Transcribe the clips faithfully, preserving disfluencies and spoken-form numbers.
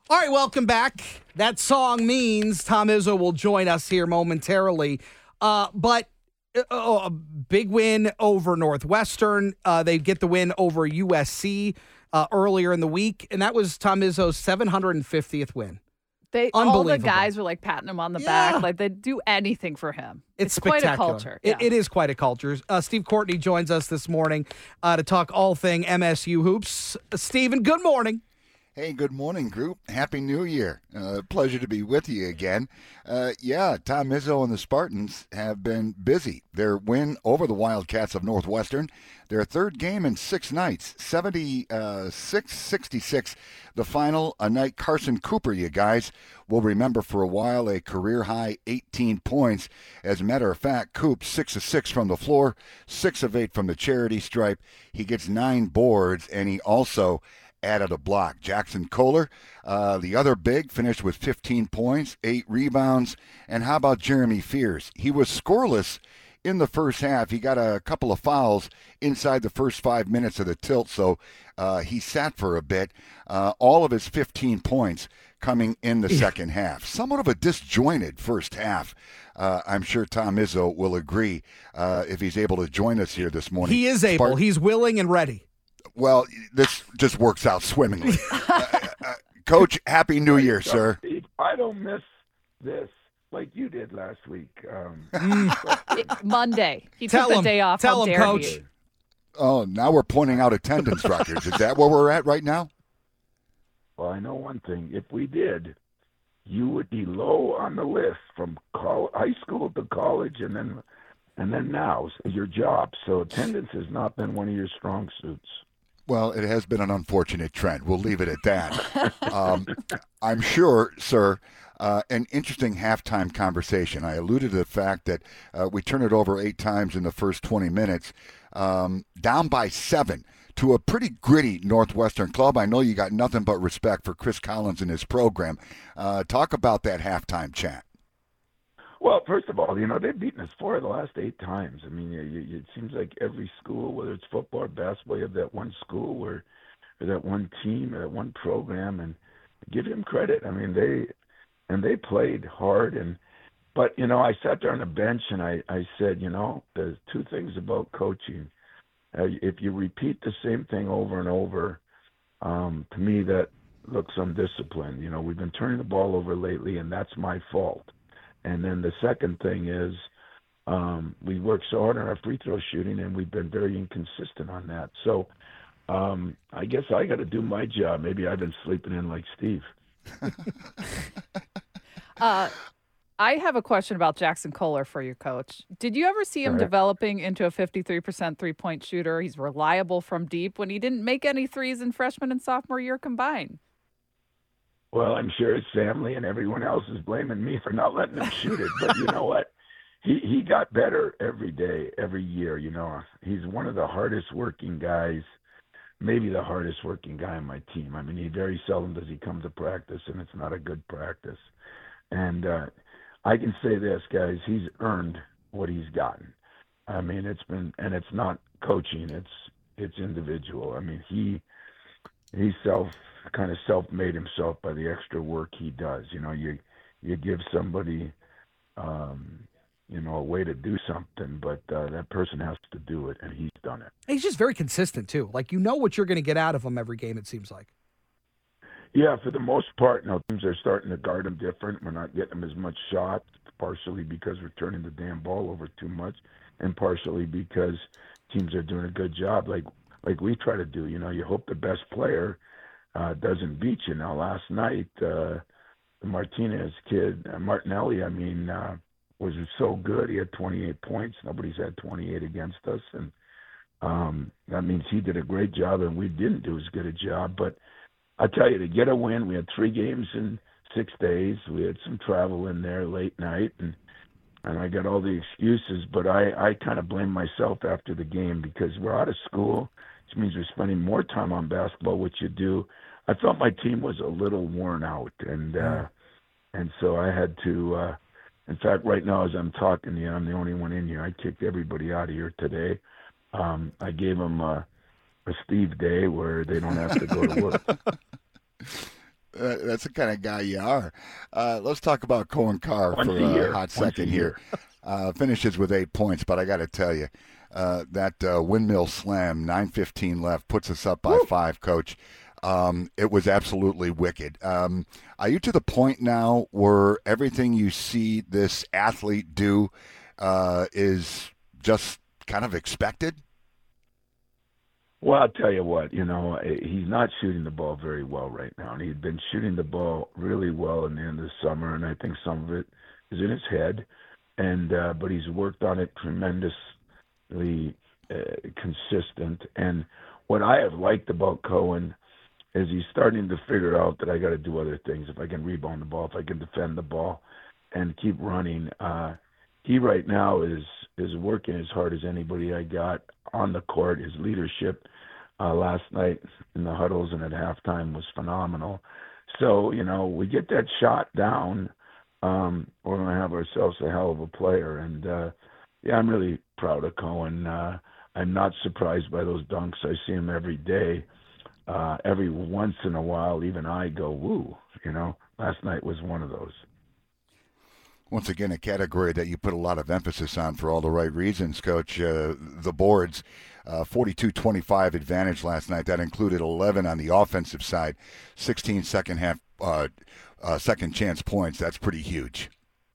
All right, welcome back. That song means Tom Izzo will join us here momentarily. Uh, but uh, a big win over Northwestern. Uh, they get the win over U S C uh, earlier in the week, and that was Tom Izzo's seven hundred fiftieth win. They all the guys were like patting him on the Yeah. back, like they'd do anything for him. It's, It's quite a spectacular. culture. It, Yeah. it is quite a culture. Uh, Steve Courtney joins us this morning uh, to talk all thing M S U hoops. Uh, Steven, good morning. Hey, good morning, group. Happy New Year. Uh, pleasure to be with you again. Uh, yeah, Tom Izzo and the Spartans have been busy. Their win over the Wildcats of Northwestern, their third game in six nights, seventy-six sixty-six. The final, a night Carson Cooper, you guys, will remember for a while, a career-high eighteen points. As a matter of fact, Coop, six of six from the floor, six of eight from the charity stripe. He gets nine boards, and he also added a block. Jackson Kohler, uh, the other big, finished with fifteen points, eight rebounds. And how about Jeremy Fears? He was scoreless in the first half. He got a couple of fouls inside the first five minutes of the tilt, so uh, he sat for a bit. Uh, all of his fifteen points coming in the second half. Somewhat of a disjointed first half. Uh, I'm sure Tom Izzo will agree uh, if he's able to join us here this morning. He is able. Spart- He's willing and ready. Well, this just works out swimmingly. uh, uh, Coach, Happy New Year, sir. I don't miss this like you did last week. Um, Monday. He Tell took the him. day off. Tell How him, dare Coach. he? Oh, now we're pointing out attendance records. Is that where we're at right now? well, I know one thing. If we did, you would be low on the list from col- high school to college, and then and then now your job. So attendance has not been one of your strong suits. Well, it has been an unfortunate trend. We'll leave it at that. um, I'm sure, sir, uh, an interesting halftime conversation. I alluded to the fact that uh, we turned it over eight times in the first twenty minutes, um, down by seven to a pretty gritty Northwestern club. I know you got nothing but respect for Chris Collins and his program. Uh, talk about that halftime chat. Well, first of all, you know, they've beaten us four of the last eight times. I mean, you, you, it seems like every school, whether it's football or basketball, you have that one school where, or that one team or that one program, and give him credit. I mean, they and they played hard. And but, you know, I sat there on the bench and I, I said, you know, there's two things about coaching. Uh, if you repeat the same thing over and over, um, to me that looks undisciplined. You know, we've been turning the ball over lately, and that's my fault. And then the second thing is um, we work so hard on our free throw shooting, and we've been very inconsistent on that. So um, I guess I got to do my job. Maybe I've been sleeping in like Steve. Uh, I have a question about Jackson Kohler for you, Coach. Did you ever see him Right. developing into a fifty-three percent three-point shooter? He's reliable from deep when he didn't make any threes in freshman and sophomore year combined. Well, I'm sure his family and everyone else is blaming me for not letting him shoot it. But you know what? He he got better every day, every year. You know, he's one of the hardest working guys, maybe the hardest working guy on my team. I mean, he very seldom does he come to practice, and it's not a good practice. And uh, I can say this, guys, he's earned what he's gotten. I mean, it's been, and it's not coaching, it's it's individual. I mean, he he self kind of self-made himself by the extra work he does. You know, you you give somebody um, you know, a way to do something, but uh, that person has to do it, and he's done it. He's just very consistent, too. Like, you know what you're going to get out of him every game, it seems like. Yeah, for the most part, you know, teams are starting to guard him different. We're not getting him as much shots, partially because we're turning the damn ball over too much, and partially because teams are doing a good job, like like we try to do. You know, you hope the best player uh, doesn't beat you. Now, last night, uh, the Martinez kid, uh, Martinelli, I mean, uh, was so good. He had twenty-eight points. Nobody's had twenty-eight against us, and um, that means he did a great job, and we didn't do as good a job, but I tell you, to get a win, we had three games in six days. We had some travel in there late night, and and I got all the excuses. But I, I kind of blame myself after the game because we're out of school, which means we're spending more time on basketball, which you do. I felt my team was a little worn out, and uh, and so I had to. Uh, in fact, right now as I'm talking to you, I'm the only one in here. I kicked everybody out of here today. Um, I gave them a, a Steve day where they don't have to go to work. Uh, that's the kind of guy you are. Uh, let's talk about Cohen Carr Once for a a year. hot Once second a here. year. Uh, finishes with eight points, but I got to tell you, uh, that uh, windmill slam, nine fifteen left, puts us up by Woo. five, Coach. Um, it was absolutely wicked. Um, are you to the point now where everything you see this athlete do uh, is just kind of expected? Well, I'll tell you what, you know, he's not shooting the ball very well right now. And he'd been shooting the ball really well in the end of the summer, and I think some of it is in his head. And uh, but he's worked on it tremendously uh, consistent. And what I have liked about Cohen is he's starting to figure out that I got to do other things. If I can rebound the ball, if I can defend the ball, and keep running. Uh, he right now is is working as hard as anybody I got on the court. His leadership uh, last night in the huddles and at halftime was phenomenal. So, you know, we get that shot down, um, we're going to have ourselves a hell of a player. And, uh, yeah, I'm really proud of Cohen. Uh, I'm not surprised by those dunks. I see him every day. Uh, every once in a while, even I go, woo, you know. Last night was one of those. Once again, a category that you put a lot of emphasis on for all the right reasons, Coach. Uh, the boards, uh, forty-two twenty-five advantage last night. That included eleven on the offensive side, sixteen second half, uh, uh, second chance points. That's pretty huge.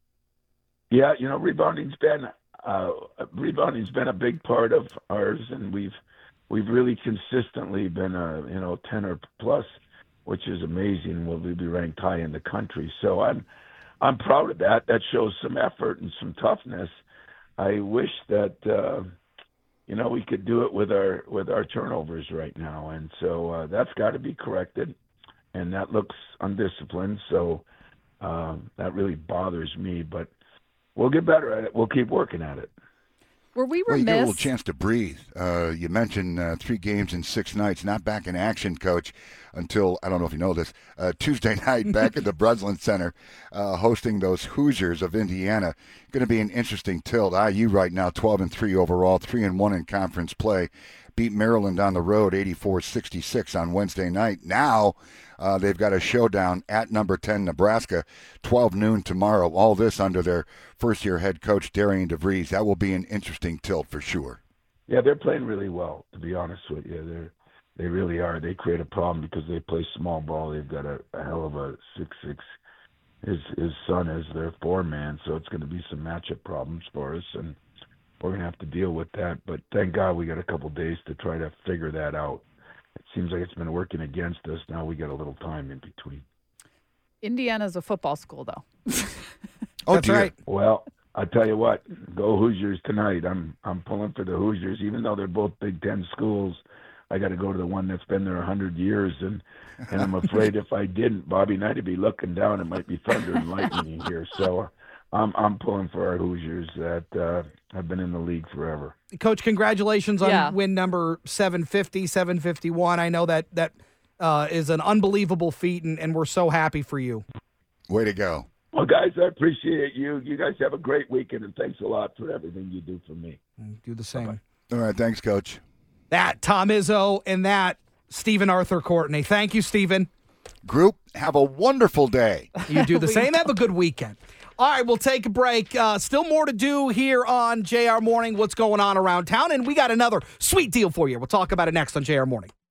Yeah, you know, rebounding's been uh, rebounding's been a big part of ours, and we've we've really consistently been a you know ten or plus, which is amazing. We'll be ranked high in the country. So I'm. I'm proud of that. That shows some effort and some toughness. I wish that uh, you know we could do it with our with our turnovers right now, and so uh, that's got to be corrected. And that looks undisciplined, so um, that really bothers me. But we'll get better at it. We'll keep working at it. Were we Well, you get a remiss? little chance to breathe. Uh, you mentioned uh, three games in six nights, not back in action, Coach, until, I don't know if you know this, uh, Tuesday night back at the Breslin Center, uh, hosting those Hoosiers of Indiana. Going to be an interesting tilt. I U right now, twelve and three overall, three and one in conference play. Beat Maryland on the road, eighty-four sixty-six on Wednesday night. Now uh, they've got a showdown at number ten, Nebraska, twelve noon tomorrow. All this under their first-year head coach, Darian DeVries. That will be an interesting tilt for sure. Yeah, they're playing really well, to be honest with you. They're, they really are. They create a problem because they play small ball. They've got a, a hell of a six six. His, his son is their four-man, so it's going to be some matchup problems for us, and we're going to have to deal with that. But thank God we got a couple days to try to figure that out. It seems like it's been working against us. Now we got a little time in between. Indiana's a football school, though. Oh, That's dear. right. Well, I tell you what, go Hoosiers tonight. I'm I'm pulling for the Hoosiers, even though they're both Big Ten schools. I got to go to the one that's been there a hundred years, and and I'm afraid if I didn't, Bobby Knight would be looking down. It might be thunder and lightning here. So I'm I'm pulling for our Hoosiers that uh, have been in the league forever. Coach, congratulations on Yeah. win number seven fifty, seven fifty-one. I know that that uh, is an unbelievable feat, and, and we're so happy for you. Way to go. Well, guys, I appreciate you. You guys have a great weekend, and thanks a lot for everything you do for me. Do the same. Bye-bye. All right, thanks, Coach. That Tom Izzo and that Stephen Arthur Courtney. Thank you, Stephen. Group, have a wonderful day. You do the We same. Have a good weekend. All right, we'll take a break. Uh, still more to do here on J R Morning. What's going on around town? And we got another sweet deal for you. We'll talk about it next on J R Morning.